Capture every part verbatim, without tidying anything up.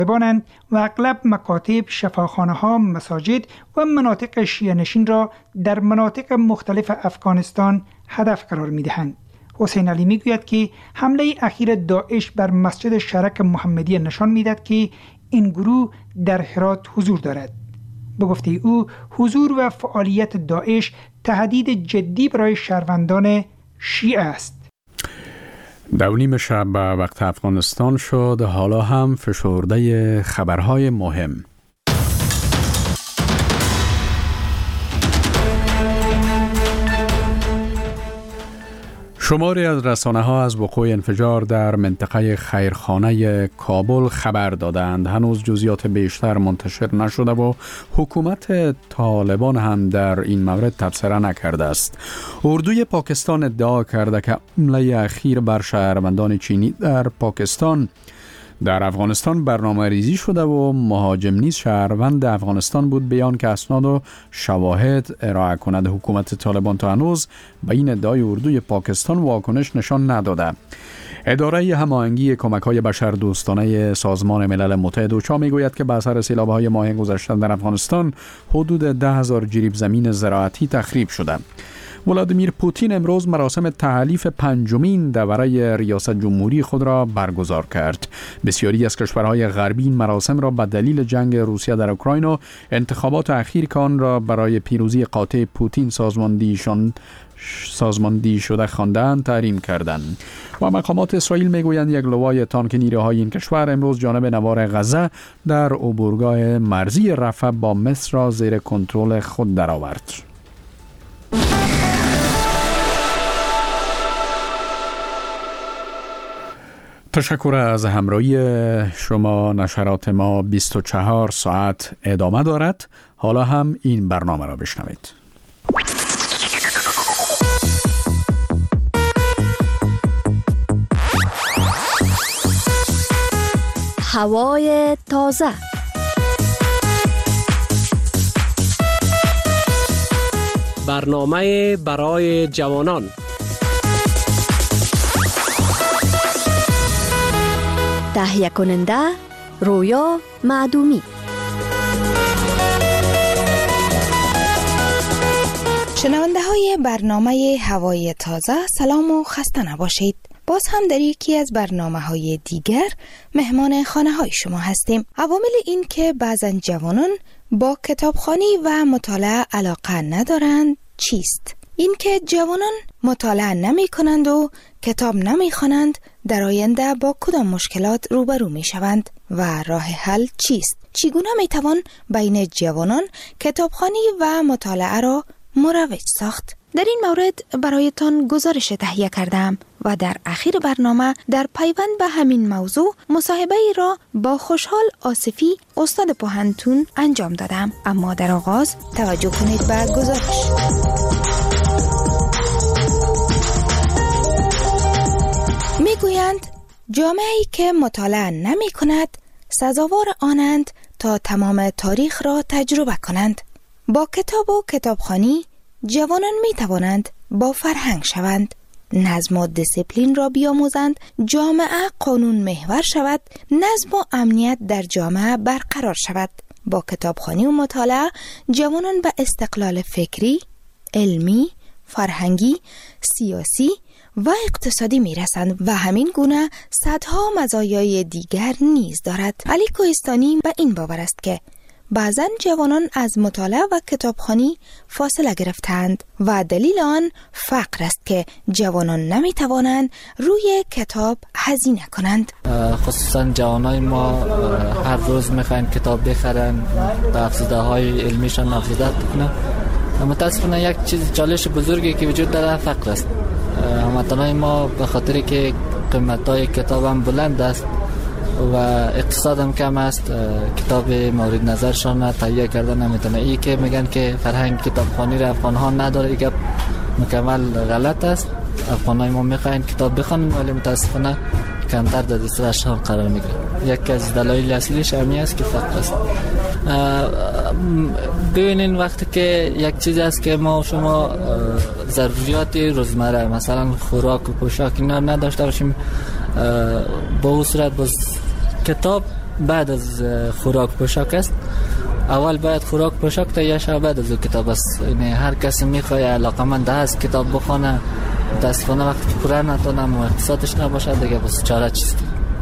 طالبانند و اغلب مکاتب، شفاخانه ها، مساجد و مناطق شیعه نشین را در مناطق مختلف افغانستان هدف قرار می دهند. حسین علی می گوید که حمله اخیر داعش بر مسجد شرک محمدیه نشان می دهد که این گروه در هرات حضور دارد. به گفته او حضور و فعالیت داعش تهدید جدی برای شهروندان شیعه است. دو نیم شب به وقت افغانستان شد. حالا هم فشرده خبرهای مهم. شماری از رسانه‌ها از وقوع انفجار در منطقه خیرخانه کابل خبر دادند. هنوز جزئیات بیشتر منتشر نشده و حکومت طالبان هم در این مورد تبصره نکرده است. اردوی پاکستان ادعا کرده که حمله اخیر بر شهروندان چینی در پاکستان در افغانستان برنامه ریزی شده و مهاجم نیز شهروند افغانستان بود، بیان که اسناد و شواهد ارائه کند. حکومت طالبان تا هنوز به این ادعای اردوی پاکستان واکنش نشان نداده. اداره هماهنگی کمک‌های بشردوستانه سازمان ملل متحد اوچا میگوید که به اثر سیلاب‌های ماه گذشته در افغانستان حدود ده هزار جریب زمین زراعتی تخریب شده. ولادیمیر پوتین امروز مراسم تحلیف پنجمین دوره ریاست جمهوری خود را برگزار کرد. بسیاری از کشورهای غربی این مراسم را به دلیل جنگ روسیه در اوکراین و انتخابات اخیر که آن را برای پیروزی قاطع پوتین سازماندهیشان سازماندهی شده خواندند تحریم کردند. و مقامات اسرائیل میگویند یک لوای تانک نیروهای این کشور امروز جانب نوار غزه در عبورگاه مرزی رفح با مصر را زیر کنترل خود درآورد. تشکر از همراهی شما. نشرات ما بیست و چهار ساعت ادامه دارد. حالا هم این برنامه را بشنوید. هوای تازه. برنامه برای جوانان. تهیه کننده رویا معدومی. شنونده های برنامه هوای تازه، سلام و خسته نباشید. باز هم در یکی از برنامه های دیگر مهمان خانه های شما هستیم. عوامل این که بعضن جوانان با کتابخوانی و مطالعه علاقه ندارند چیست؟ این که جوانان مطالعه نمی کنند و کتاب نمی خوانند در آینده با کدام مشکلات روبرو می شوند و راه حل چیست؟ چگونه می توان بین جوانان کتابخوانی و مطالعه را مروج ساخت؟ در این مورد برایتان گزارش تهیه کردم و در آخر برنامه در پیوند به همین موضوع مصاحبه ای را با خوشحال آصفی استاد پوهنتون انجام دادم. اما در آغاز توجه کنید به گزارش. میگویند جامعه‌ای که مطالعه نمی کند سزاوار آنند تا تمام تاریخ را تجربه کنند. با کتاب و کتابخوانی جوانان می توانند با فرهنگ شوند، نظم و دیسیپلین را بیاموزند، جامعه قانون محور شود، نظم و امنیت در جامعه برقرار شود. با کتابخوانی و مطالعه جوانان به استقلال فکری، علمی، فرهنگی، سیاسی و اقتصادی می رسند و همین گونه صدها مزایای دیگر نیز دارد. علی کوهستانی به این باور است که بعضن جوانان از مطالعه و کتابخوانی فاصله گرفتند و دلیل آن فقر است که جوانان نمی توانند روی کتاب هزینه کنند. خصوصا جوانای ما هر روز میخواین کتاب بخرن، به افزوده های علمیشان افزوده کنن. متاسفانه یک چیز چالش بزرگی که وجود داره فقر است. هموطنان ما به خاطر که قیمت‌های کتاب هم بلند است و اقتصاد هم کم است، کتاب مورد نظرشان تهیه کردن نمیتونه. ای که میگن که فرهنگ کتابخوانی را افغان ها نداره، ای که مکمل غلط است. افغان های ما میخواین کتاب بخونن ولی متاسفانه کمتر در دسترسشان قرار میگیره. یکی از دلایل اصلیش همین است که فقر است. ببینین وقتی که یک چیز است که ما شما ضروریات روزمره مثلا خوراک و پوشاک اینا نداشته باشیم، با اون صورت باز کتاب بعد از خوراک پوشاک است. اول باید خوراک پوشاک تهیه شود، بعد از کتاب است. یعنی هر کسی میخواد علاقمند است کتاب بخونه، متاسفانه وقتی پوره نتونه و اقتصادش نباشه دیگه بس چاره چیست.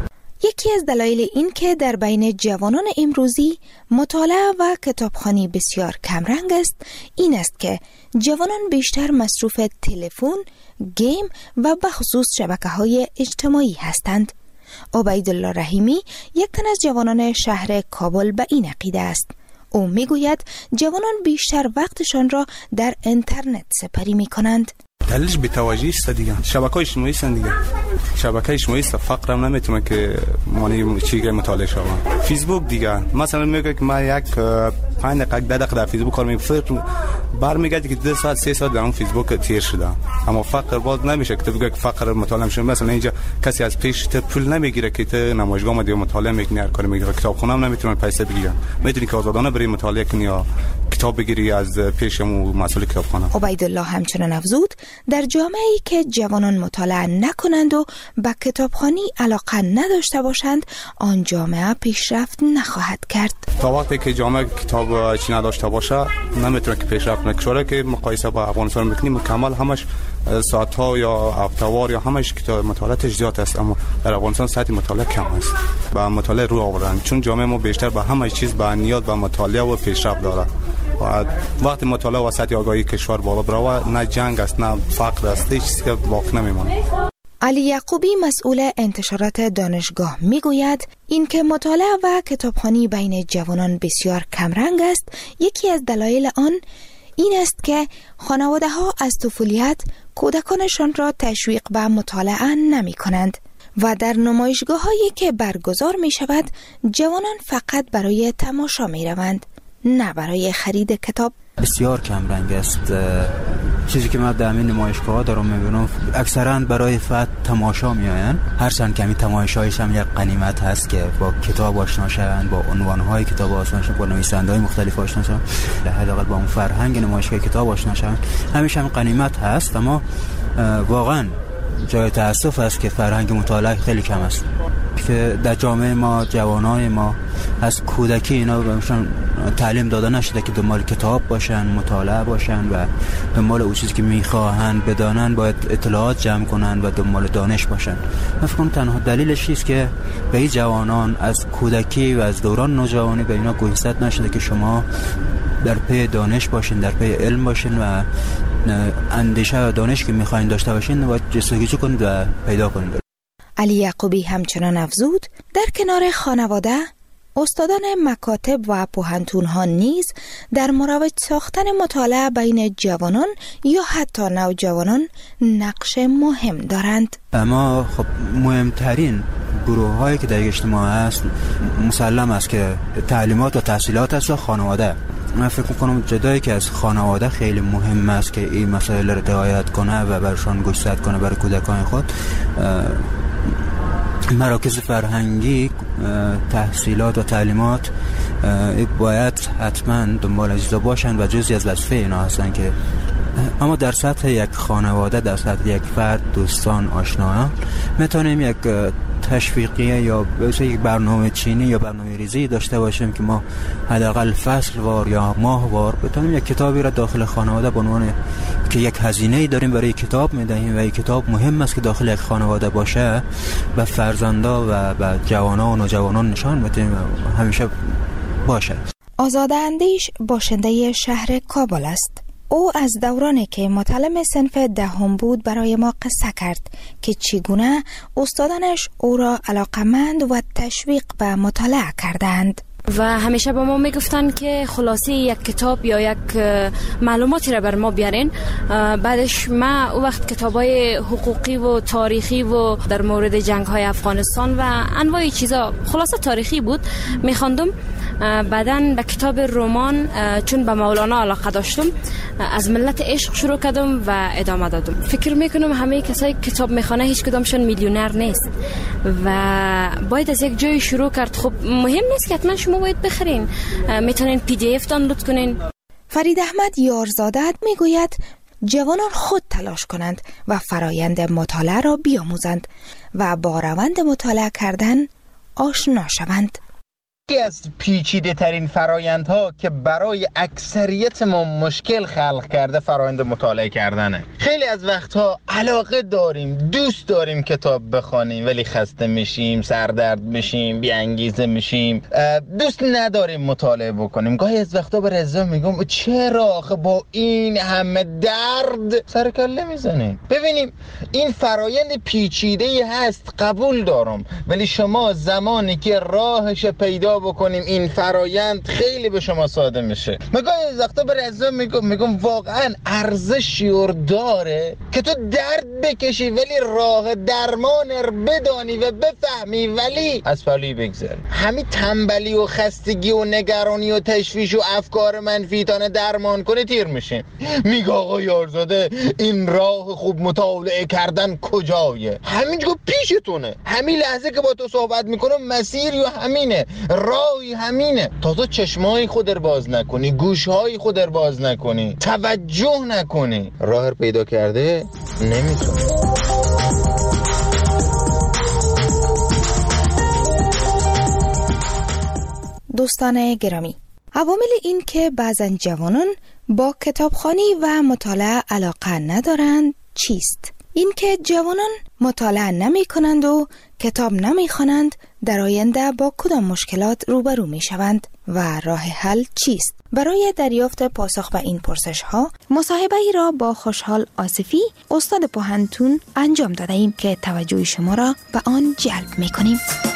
یکی از دلایل این که در بین جوانان امروزی مطالعه و کتابخوانی بسیار کمرنگ است این است که جوانان بیشتر مصروف تلفن، گیم و بخصوص شبکه‌های اجتماعی هستند. عبیدالله رحیمی یک تن از جوانان شهر کابل به این عقیده است. او میگوید جوانان بیشتر وقتشان را در اینترنت سپری می کنند. دلیلش بی‌توجهی است دیگه. شبکه‌های اجتماعی است دیگه. شبکه اجتماعی است، فقر هم نمیتونه که معنی چیزی مطالعه شوم. فیسبوک دیگه مثلا میگه که ما یک پنج دقیقه ده دقیقه در فیسبوک کار می‌کنم، برمیگردی که دو ساعت سه ساعت در اون فیسبوک تیر شده. اما فقر باز نمیشه که تو بگی که فقر مطالعه میشه. مثلا اینجا کسی از پیش تو پول نمیگیره که تو نمایشگاه ما دیگه مطالعه میکنی، هر کاری میگیره. کتابخونه هم نمیتونه پیسه بگیره. میتونی که آزادانه بری مطالعه کنی یا کتاب بگیری از پیشمو مسئول کتابخانه. عبیدالله همچنان افزود در جامعه‌ای که جوانان مطالعه نکنند و به کتابخوانی علاقه نداشته باشند آن جامعه پیشرفت نخواهد کرد. تا وقتی که جامعه کتاب چی نداشته باشه نمیتونه که پیشرفت نکنه. که مقایسه با افغانستان میکنیم مکمل همش ساعت ها یا هفته‌وار یا همش کتاب مطالعه زیاد است، اما در افغانستان ساعت مطالعه کم است. با مطالعه رو آوردن چون جامعه ما بیشتر به همه چیز با نیاز به مطالعه و پیشرفت داره. و وقتی مطالعه و سطح آگاهی کشور بالا بره نه جنگ است نه فقر است، هیچ چیزی که باقی نمیمونه. علی یعقوبی مسئول انتشارات دانشگاه میگوید اینکه مطالعه و کتابخوانی بین جوانان بسیار کمرنگ است یکی از دلایل آن این است که خانواده ها از طفولیت کودکانشان را تشویق به مطالعه نمی کنند و در نمایشگاه هایی که برگزار می شود جوانان فقط برای تماشا می روند نه برای خرید کتاب. بسیار کم رنگ است. چیزی که من در این نمایشگاه ها دارم میبینم اکثرا برای فقط تماشا میآیند. هر چند کمی تماشایش هم یک غنیمت هست که با کتاب آشنا شوند، با عنوان های کتاب آشنا شوند، با نویسنده های مختلف آشنا شوند، حداقل با اون فرهنگ نمایشگاه کتاب آشنا شوند. همیشه هم غنیمت هست، اما واقعا جای تاسف است که فرهنگ مطالعه خیلی کم است. که در جامعه ما جوانای ما از کودکی اینا بهشون تعلیم داده نشده که دنبال کتاب باشن، مطالعه باشن و دنبال اون چیزی که میخواهند بدانن باید اطلاعات جمع کنن و دنبال دانش باشن. من فکر کنم تنها دلیلش اینه که به این جوانان از کودکی و از دوران نوجوانی به اینا گوشزد نشده که شما در پی دانش باشین، در پی علم باشین و اندیشه و دانش که میخواین داشته باشین باید جستجو کنید و پیدا کنید. علی یعقوبی همچنان افزود در کنار خانواده استادان مکاتب و پوهنتون‌ها نیز در مروج ساختن مطالعه بین جوانان یا حتی نوجوانان نقش مهم دارند. اما خب مهمترین گروه هایی که در اجتماع هست مسلم است که تعلیمات و تحصیلات است و خانواده. من فکر میکنم جدایی که از خانواده خیلی مهم است که این مسائل را رعایت کنه و برشان گوشزد کنه برای کودکان خود. مراکز فرهنگی تحصیلات و تعلیمات باید حتما دنبال اجزا باشند و جزئی از وظیفه اینا هستند که اما در سطح یک خانواده، در سطح یک فرد، دوستان، آشنایان میتونیم یک تشویقیه یا یک برنامه چینی یا برنامه ریزی داشته باشیم که ما حداقل فصل وار یا ماه وار بتونیم یک کتابی را داخل خانواده به عنوان که یک هزینه‌ای داریم برای کتاب میدهیم و یک کتاب مهم است که داخل یک خانواده باشه به فرزندا و به جوانان و نوجوانان نشان بدیم همیشه باشه. آزاده اندیش باشنده شهر کابل است. او از دورانی که متعلم صنف دهم بود برای ما قصه کرد که چگونه استادانش او را علاقمند و تشویق به مطالعه کردند. و همیشه به ما میگفتن که خلاصه یک کتاب یا یک معلوماتی را بر ما بیارین. بعدش ما او وقت کتابای حقوقی و تاریخی و در مورد جنگ های افغانستان و انواع چیزا خلاصه تاریخی بود میخواندم. بعدن به کتاب رمان چون به مولانا علاقه داشتم از ملت عشق شروع کردم و ادامه دادم. فکر میکنم همه کسایی کتاب میخونه هیچ کدامشون میلیونر نیست و باید از یک جای شروع کرد. خب مهم نیست که حتما شما باید بخرین، میتونین پی دی اف دانلود کنین. فرید احمد یارزاده میگوید جوانان خود تلاش کنند و فرایند مطالعه را بیاموزند و با روند مطالعه کردن آشنا شوند. یکی از پیچیده ترین فرایندها که برای اکثریت ما مشکل خلق کرده فرایند مطالعه کردنه. خیلی از وقتها علاقه داریم، دوست داریم کتاب بخونیم، ولی خسته میشیم، سردرد میشیم، بی انگیزه میشیم، دوست نداریم مطالعه بکنیم. گاهی از وقتا به رضا میگم چرا آخه با این همه درد سر کله میزنیم؟ ببینیم این فرایند پیچیده ای هست، قبول دارم، ولی شما زمانی که راهش پیدا بکنیم این فرایند خیلی به شما ساده میشه. مگه از وقتا به رضا میگم میگم واقعا ارزشی اور داره که تو درد بکشی ولی راه درمان رو بدانی و بفهمی ولی از پلوی بگذاری. همین تنبلی و خستگی و نگرانی و تشویش و افکار منفی تانه درمان کنه تیر میشین. میگه آقا یارزاده این راه خوب مطالعه کردن کجایه؟ همینجا پیشتونه، همین لحظه که با تو صحبت میکنم مسیر یا همینه، راهی همینه. تا تو چشمای خود رو باز نکنی، گوشهای خود رو باز نکنی، توجه نکنی، راه رو پیدا کرده نمیتونی. دوستان گرامی، عوامل این که بعضا جوانان با کتابخوانی و مطالعه علاقه ندارند چیست؟ این که جوانان مطالعه نمی کنند و کتاب نمی خوانند در آینده با کدام مشکلات روبرو می شوند و راه حل چیست؟ برای دریافت پاسخ به این پرسش ها مصاحبه ای را با خوشحال آصفی استاد پوهنتون انجام داده ایم که توجه شما را به آن جلب می کنیم.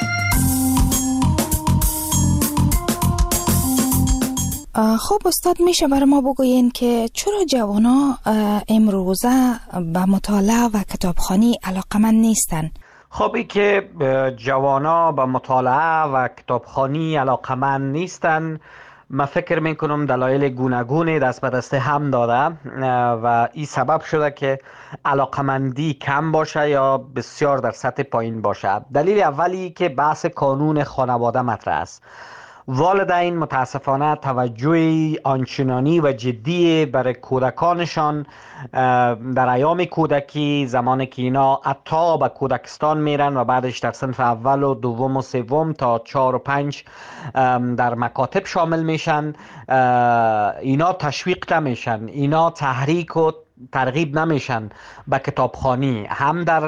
خب استاد، میشه برای ما بگوین که چرا جوانا امروزه به مطالعه و کتابخوانی علاقمند نیستن؟ خب این که جوانا به مطالعه و کتابخوانی علاقمند نیستن، من فکر میکنم دلایل گوناگونی دست به دست هم داده و این سبب شده که علاقمندی کم باشه یا بسیار در سطح پایین باشه. دلیل اولی که بحث قانون خانواده مطرح است. والدین متاسفانه توجه آنچنانی و جدی برای کودکانشان در ایام کودکی، زمانی که اینا حتی به کودکستان میرن و بعدش در صنف اول و دوم و سوم تا چهار و پنج در مکاتب شامل میشن، اینا تشویق نمیشن، اینا تحریک و ترغیب نمیشن به کتابخوانی، هم در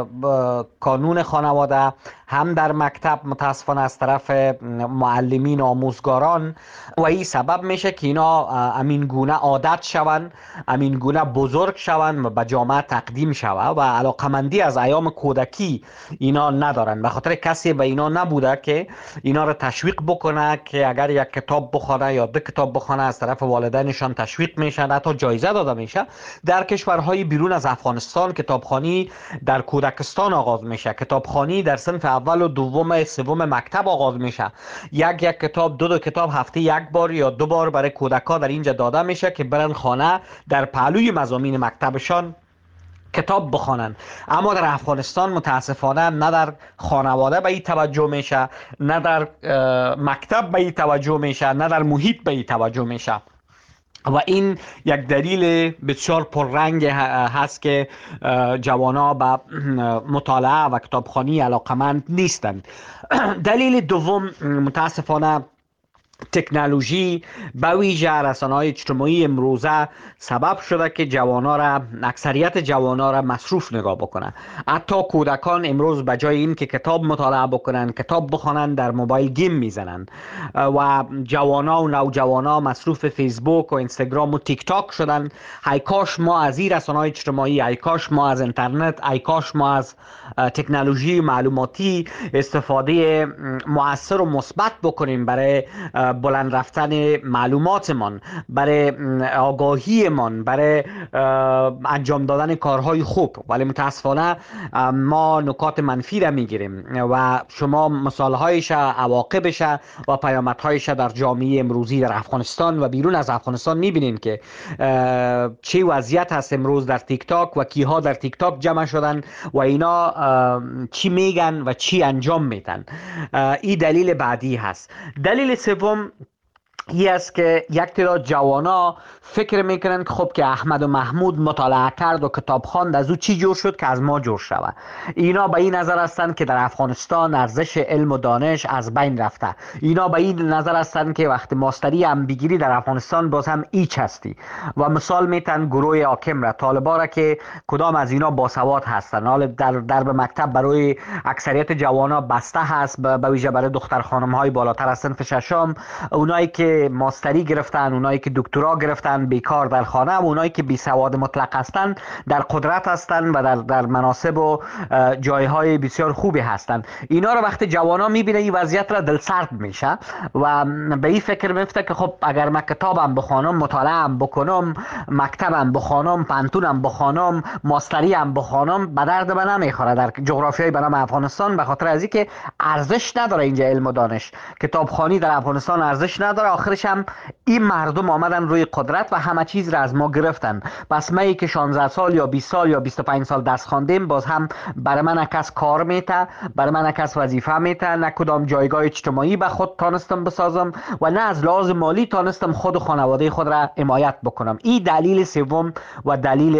قانون خانواده هم در مکتب متاسفانه از طرف معلمین و آموزگاران، و این سبب میشه که اینا امین گونه عادت شون، امین گونه بزرگ شون و به جامعه تقدیم شون و علاقمندی از ایام کودکی اینا ندارن. به خاطر کسی به اینا نبوده که اینا رو تشویق بکنه که اگر یک کتاب بخونه یا دو کتاب بخونه از طرف والدینشان تشویق میشن، حتی جایزه داده میشه. در کشورهای بیرون از افغانستان کتابخوانی در کودکستان آغاز میشه، کتابخوانی در صنف اول و دوم سوم مکتب آغاز میشه. یک یک کتاب، دو دو کتاب هفته یک بار یا دو بار برای کودکا در اینجا داده میشه که برن خانه در پهلوی مضامین مکتبشان کتاب بخوانن. اما در افغانستان متاسفانه نه در خانواده به این توجه میشه، نه در مکتب به این توجه میشه، نه در محیط به این توجه میشه و این یک دلیل بسیار پررنگ هست که جوانا به مطالعه و کتابخوانی علاقمند نیستند. دلیل دوم متاسفانه تکنولوژی به ویژه رسانه‌های اجتماعی امروزه سبب شده که جوانا را، اکثریت جوانا را مصروف نگاه بکنن. حتی کودکان امروز به جای این که کتاب مطالعه بکنن، کتاب بخونن، در موبایل گیم میزنن و جوانا و نوجوانا مصروف فیسبوک و اینستاگرام و تیک تاک شدن. ای کاش ما از این رسانه‌های اجتماعی، ای کاش ما از اینترنت، ای کاش ما از تکنولوژی معلوماتی استفاده مؤثر و مثبت بکنیم برای بلند رفتن معلوماتمان، برای آگاهیمان، برای انجام دادن کارهای خوب. ولی متاسفانه ما نکات منفی را میگیریم و شما مثالهایش، عواقبش و پیامدهایش در جامعه امروزی در افغانستان و بیرون از افغانستان میبینین که چه وضعیت هست امروز در تیک تاک و کیها در تیک تاک جمع شدن و اینا چی میگن و چی انجام میدن. این دلیل بعدی هست. دلیل سوم این است که یک تعداد جوانا فکر میکنن که خب که احمد و محمود مطالعه کرد و کتاب خواند، از او چی جور شد که از ما جور شود. اینا به این نظر هستند که در افغانستان ارزش علم و دانش از بین رفته. اینا به این نظر هستند که وقتی ماستری هم بگیری در افغانستان باز هم ایچ هستی. و مثال میتن گروه حاکم را، طالبا را که کدام از اینا باسواد هستند. حالا در درب مکتب برای اکثریت جوانا بسته هست، به ویژه برای دختر خانم های بالاتر از صنف ششم. اونایی که ماستری گرفتن، اونایی که دکترا گرفتن بیکار در خانه، و اونایی که بی سواد مطلق هستند در قدرت هستند و در در مناصب و جایهای بسیار خوبی هستند. اینا رو وقتی جوانا میبینه این وضعیت را دلسرد میشه و به این فکر میفته که خب اگر من کتابم بخوانم، مطالعه‌ام بکنم، مکتبم بخوانم، پانتونم بخوانم، ماستری هم بخوانم، به درد من نمیخوره در جغرافیای بنام افغانستان، به خاطر از اینکه ارزش نداره اینجا علم و دانش. کتابخوانی در افغانستان ارزش نداره. آخرش هم این مردم آمدن روی قدرت و همه چیز را از ما گرفتن. پس من که شانزده سال یا بیست سال یا بیست و پنج سال درس خواندیم، باز هم برای من کس کار میته، برای من کس وظیفه میته، نه کدام جایگاه اجتماعی به خود تانستم بسازم و نه از لحاظ مالی تانستم خود و خانواده خود را حمایت بکنم. این دلیل سوم و دلیل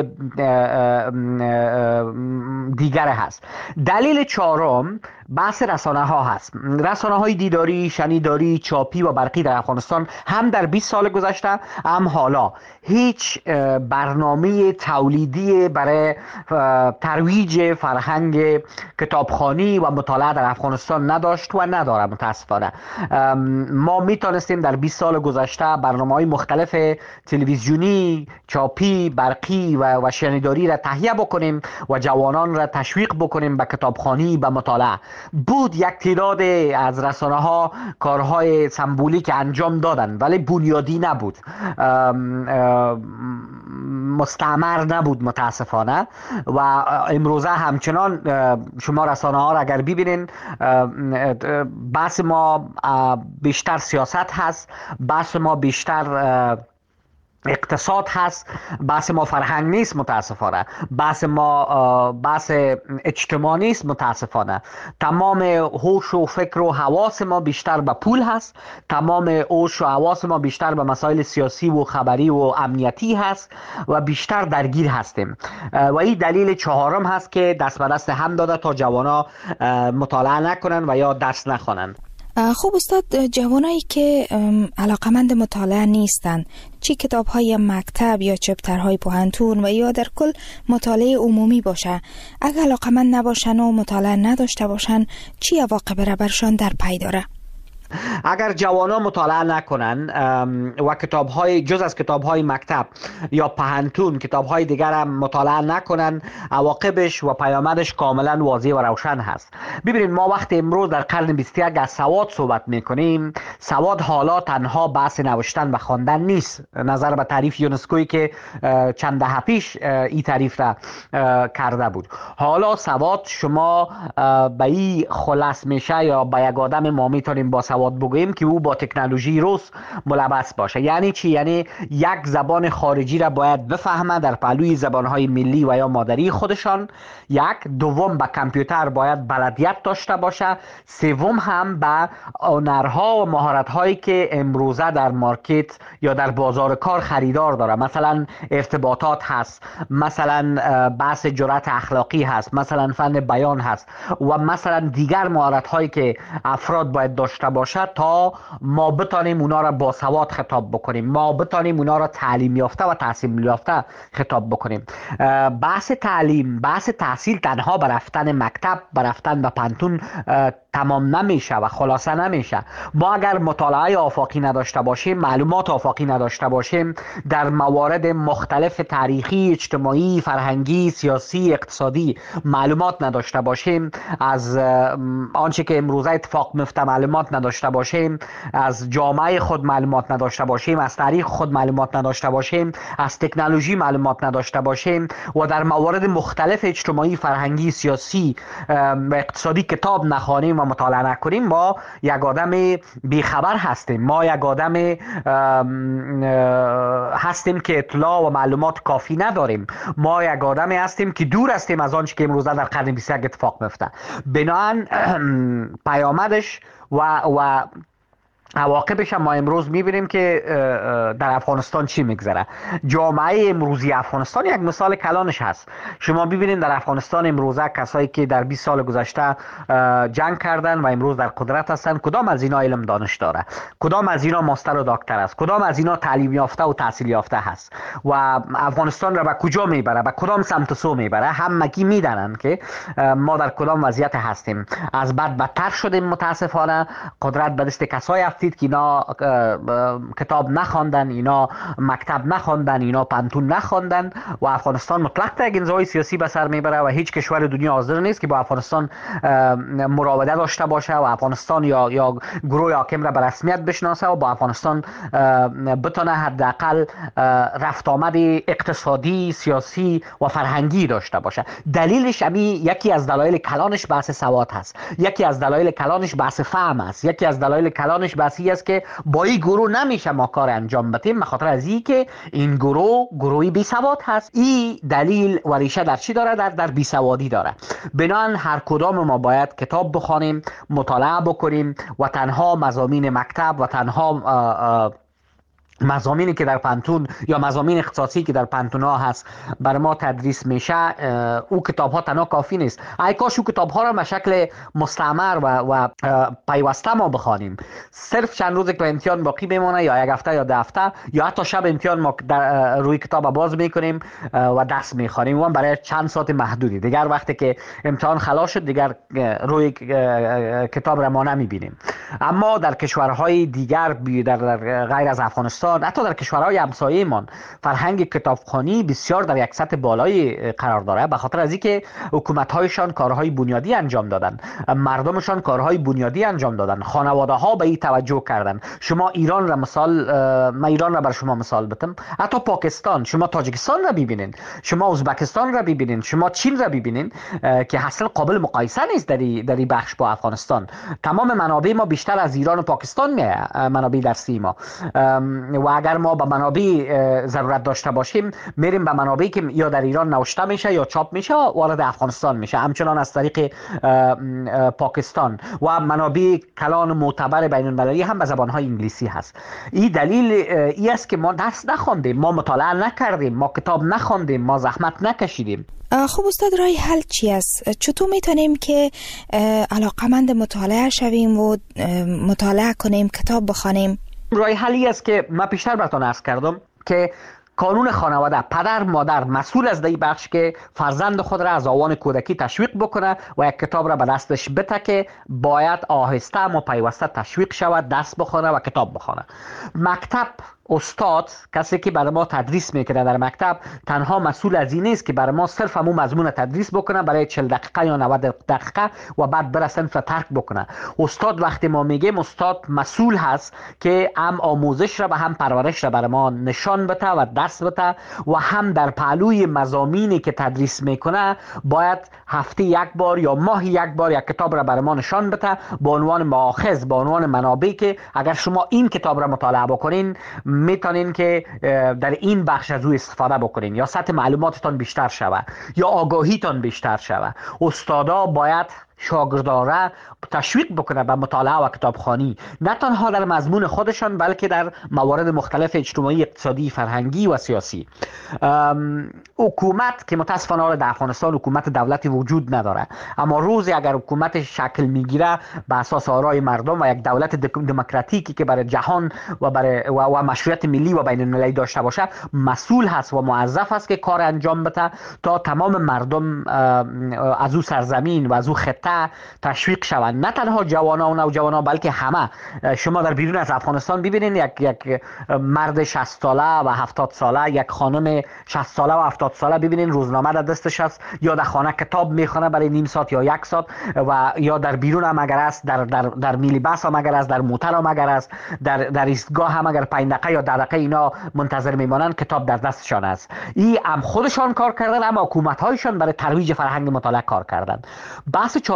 دیگر هست. دلیل چهارم بحث رسانه ها هست. رسانه های دیداری، شنیداری، چاپی و برقی در افغانستان هم در بیست سال گذشته هم حالا هیچ برنامه تولیدی برای ترویج فرهنگ کتابخوانی و مطالعه در افغانستان نداشت و نداره. متاسفانه ما میتونستیم در بیست سال گذشته برنامه‌های مختلف تلویزیونی، چاپی، برقی و, و شنیداری را تهیه بکنیم و جوانان را تشویق بکنیم به کتابخوانی، به مطالعه. بود یک تعداد از رسانه ها کارهای سمبولیک انجام دادن ولی بنیادی نبود، مستعمر نبود متاسفانه. و امروزه همچنان شما رسانه ها را اگر ببینین، بحث ما بیشتر سیاست هست، بحث ما بیشتر اقتصاد هست، بحث ما فرهنگ نیست متاسفانه، بحث ما بحث اجتماع نیست متاسفانه. تمام هوش و فکر و حواس ما بیشتر به پول هست، تمام هوش و حواس ما بیشتر به مسائل سیاسی و خبری و امنیتی هست و بیشتر درگیر هستیم. و این دلیل چهارم هست که دست به دست هم داده تا جوانا مطالعه نکنن و یا درس نخوانن. خوب استاد، جوانایی که علاقمند مطالعه نیستند، چی کتاب‌های مکتب یا چپترهای پوهنتون و یا در کل مطالعه عمومی باشه، اگر علاقمند نباشن و مطالعه نداشته باشن، چی عواقب را برشان در پی داره؟ اگر جوانا مطالعه نکنن و کتاب‌های جز از کتاب‌های مکتب یا پهنتون کتاب‌های دیگر هم مطالعه نکنن، عواقبش و پیامدش کاملا واضح و روشن هست. ببینید ما وقتی امروز در قرن بیست و یک از سواد صحبت می‌کنیم، سواد حالا تنها بحث نوشتن و خواندن نیست. نظر به تعریف یونسکویی که چند دهه پیش این تعریف را کرده بود. حالا سواد شما به این خلاص میشه یا به یک آدم ما میتونیم با سواد بگوییم که او با تکنولوژی روز ملبس باشه. یعنی چی؟ یعنی یک زبان خارجی را باید بفهمه در پهلوی زبانهای ملی و یا مادری خودشان. یک دوم به کامپیوتر باید بلدیت داشته باشه. سوم هم به هنرها و مهارت‌هایی که امروزه در مارکت یا در بازار کار خریدار داره. مثلا ارتباطات هست، مثلا بحث جرأت اخلاقی هست، مثلا فن بیان هست و مثلا دیگر مهارت‌هایی که افراد باید داشته باشه تا ما بتانیم اونا را با سواد خطاب بکنیم، ما بتانیم اونا را تعلیم یافته و تحصیل یافته خطاب بکنیم. بحث تعلیم، بحث تحصیل تنها به رفتن مکتب، به رفتن به پانتون تمام نمیشه و خلاصه نمیشه. ما اگر مطالعه آفاقی نداشته باشیم، معلومات آفاقی نداشته باشیم، در موارد مختلف تاریخی، اجتماعی، فرهنگی، سیاسی، اقتصادی معلومات نداشته باشیم، از آنچه که امروزه اتفاق میفته معلومات نداشته باشیم، از جامعه خود معلومات نداشته باشیم، از تاریخ خود معلومات نداشته باشیم، از تکنولوژی معلومات نداشته باشیم و در موارد مختلف اجتماعی، فرهنگی، سیاسی و اقتصادی کتاب نخوانیم و مطالعه نکنیم، ما یک آدم بیخبر هستیم. ما یک آدم هستیم که اطلاع و معلومات کافی نداریم. ما یک آدمی هستیم که دور هستیم از آنچه که امروزه در قرن بیست و یک اتفاق میفته. بنابراین پیامدش و و عواقبش هم ما امروز میبینیم که در افغانستان چی میگذره. جامعه امروزی افغانستان یک مثال کلانش هست. شما ببینید در افغانستان امروزه کسایی که در بیست سال گذشته جنگ کردن و امروز در قدرت هستن، کدام از اینا علم دانش داره؟ کدام از اینا ماستر و دکتر است؟ کدام از اینا تعلیم یافته و تحصیل یافته هست؟ و افغانستان را به کجا میبره؟ به کدام سمت و سو میبره؟ همگی میدانن که ما در کدام وضعیت هستیم. از بد بدتر شدیم متاسفانه. قدرت به دست کسایی افتید که اینا کتاب نخواندن، اینا مکتب نخواندن، اینا پانتون نخواندن و افغانستان مطلق تا یک انزوای سیاسی به سر میبره و هیچ کشور دنیا حاضر نیست که با افغانستان مراوده داشته باشه و افغانستان یا یا گروه حاکم را به رسمیت بشناسه و با افغانستان بتونه حداقل رفت آمد اقتصادی، سیاسی و فرهنگی داشته باشه. دلیلش امی یکی از دلایل کلانش بحث سواد هست، یکی از دلایل کلانش بحث فهم است، یکی از دلایل کلانش بحثی است که با این گروه نمیشه ما کار انجام بدیم، بخاطر از این که این گروه گروهی بی سواد هست. این دلیل و ریشه در چی داره؟ در در بی سوادی داره. بنابراین هر کدام ما باید کتاب بخوانیم، مطالعه بکنیم و تنها مضامین مکتب و تنها آه آه مضامینی که در پانتون یا مضامین اختصاصی که در پانتون ها هست بر ما تدریس میشه، او کتاب ها تنها کافی نیست. ای کاش او کتاب ها را به شکل مستمر و و پیوسته ما بخوانیم. صرف چند روز که امتحان باقی بمونه یا یک هفته یا ده هفته یا حتی شب امتحان ما در روی کتاب باز میکنیم و درس میخوانیم و برای چند ساعت محدودی. دیگر وقتی که امتحان خلاص شد دیگر روی کتاب را ما نمیبینیم. اما در کشورهای دیگر در غیر از افغانستان، حتی در کشورهای همسایه‌مان، فرهنگ کتابخوانی بسیار در یک سطح بالایی قرار داره، به خاطر از اینکه حکومت‌هایشان کارهای بنیادی انجام دادن، مردمشان کارهای بنیادی انجام دادن، خانواده‌ها به این توجه کردن. شما ایران را مثال، ما ایران را بر شما مثال بدم، حتی پاکستان، شما تاجیکستان را ببینید، شما ازبکستان را ببینید، شما چین را ببینید که اصلا قابل مقایسه نیست در در این بخش با افغانستان. تمام منابع ما بیشتر از ایران و پاکستان میاد، منابع درسی ما، و اگر ما به منابع ضرورت داشته باشیم میریم به منابعی که یا در ایران نوشته میشه یا چاپ میشه وارد افغانستان میشه، همچنان از طریق پاکستان. و منابع کلان معتبر بین المللی هم به زبانهای انگلیسی هست. این دلیل ای است که ما درس نخوندیم، ما مطالعه نکردیم، ما کتاب نخوندیم، ما زحمت نکشیدیم. خب استاد، راه حل چی است؟ چطور میتونیم که علاقمند مطالعه شویم و مطالعه کنیم، کتاب بخوانیم؟ راه حلی است که من پیشتر براتون عرض کردم که قانون خانواده، پدر مادر مسئول از این بخش که فرزند خود را از آوان کودکی تشویق بکنه و یک کتاب را به دستش بده که باید آهسته اما پیوسته تشویق شود، درس بخونه و کتاب بخونه. مکتب، استاد، کسی که برای ما تدریس میکنه در مکتب، تنها مسئول از این نیست که برای ما صرف همون مضمون تدریس بکنه برای چهل دقیقه یا نود دقیقه و بعد بره صنف را ترک بکنه. استاد وقتی ما میگیم استاد مسئول هست که هم آموزش را و هم پرورش را برای ما نشان بده و درس بده و هم در پهلوی مضامینی که تدریس میکنه باید هفته یک بار یا ماه یک بار یک کتاب را برای ما نشان بده با عنوان مآخذ، با عنوان منابعی که اگر شما این کتاب را مطالعه بکنین میتونین که در این بخش از او استفاده بکنین یا سطح معلوماتتان بیشتر شود یا آگاهیتان بیشتر شود. استادا باید شاگرداره تشویق بکنه به مطالعه و کتابخوانی، نه تنها در مضمون خودشان بلکه در موارد مختلف اجتماعی، اقتصادی، فرهنگی و سیاسی. حکومت که متاسفانه در افغانستان حکومت دولتی وجود نداره، اما روزی اگر حکومت شکل میگیره به اساس آرای مردم و یک دولت دموکراتیکی که برای جهان و برای و, و مشروعیت ملی و بین المللی داشته باشه، مسئول هست و موظف است که کار انجام بده تا تمام مردم از او سرزمین و از او خطه تشویق شوند، نه تنها جوانان و نوجوانان بلکه همه. شما در بیرون از افغانستان ببینید یک یک مرد شصت ساله و هفتاد ساله، یک خانم شصت ساله و هفتاد ساله ببینید روزنامه در دستش است یا در خانه کتاب میخونه برای نیم ساعت یا یک ساعت، و یا در بیرون هم اگر است، در در در میلی بس هم اگر است، در موتر هم اگر است، در در ایستگاه هم اگر پنج دقیقه یا ده دقیقه اینا منتظر میمانند کتاب در دستشان است. این هم خودشان کار کردن، اما حکومت هایشان برای ترویج فرهنگ مطالعه کار کردن. بحث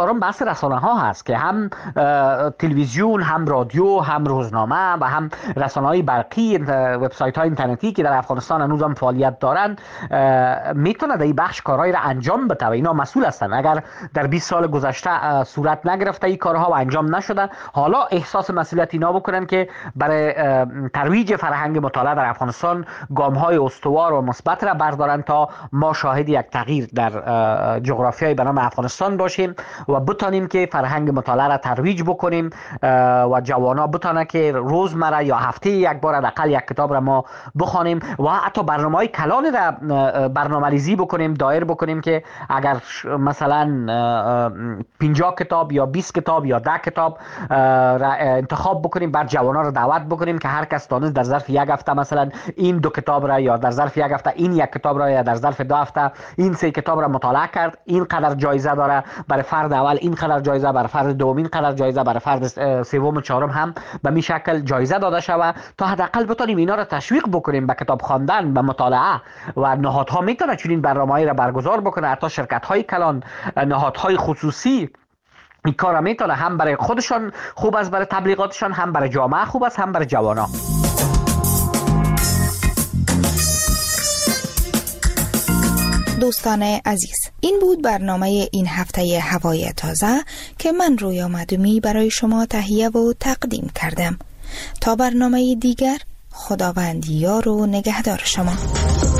چهارم بحث رسانه ها هست که هم تلویزیون، هم رادیو، هم روزنامه و هم رسانه های برقی، وبسایت های اینترنتی که در افغانستان هنوز هم فعالیت دارن میتونه در این بخش کارهای را انجام بده و اینا مسئول هستن. اگر در بیست سال گذشته صورت نگرفته این کارها و انجام نشده، حالا احساس مسئولیت اینا بکنن که برای ترویج فرهنگ مطالعه در افغانستان گام های استوار و مثبت را بردارن تا ما شاهد یک تغییر در جغرافیای به نام افغانستان باشیم و بتانیم که فرهنگ مطالعه را ترویج بکنیم و جوانا بتانه که روزمره یا هفته یک بار حداقل یک کتاب را ما بخوانیم و حتی برنامه‌های کلان را برنامه‌ریزی بکنیم، دایر بکنیم که اگر مثلا پنجاه کتاب یا بیست کتاب یا ده کتاب را انتخاب بکنیم، بعد جوانا را دعوت بکنیم که هر کس دانست در ظرف یک هفته مثلا این دو کتاب را یا در ظرف یک هفته این یک کتاب را یا در ظرف دو هفته این سه کتاب را مطالعه کرد، این قدر جایزه داره برای فرد اول، این قدر جایزه برای فرد دوم، این قدر جایزه برای فرد سوم و چهارم هم به می شکل جایزه داده شود تا حداقل بتونیم اینا را تشویق بکنیم به کتاب خواندن، به مطالعه. و نهادها میتونه چنین برنامه‌ای را برگزار بکنه، حتی شرکت‌های کلان، نهادهای خصوصی این کار میتونه هم برای خودشان خوب است، برای تبلیغاتشان، هم برای جامعه خوب است، هم برای جوانان. دوستان عزیز، این بود برنامه این هفته هوای تازه که من رویا معدومی برای شما تهیه و تقدیم کردم. تا برنامه دیگر، خداوند یار و نگهدار شما.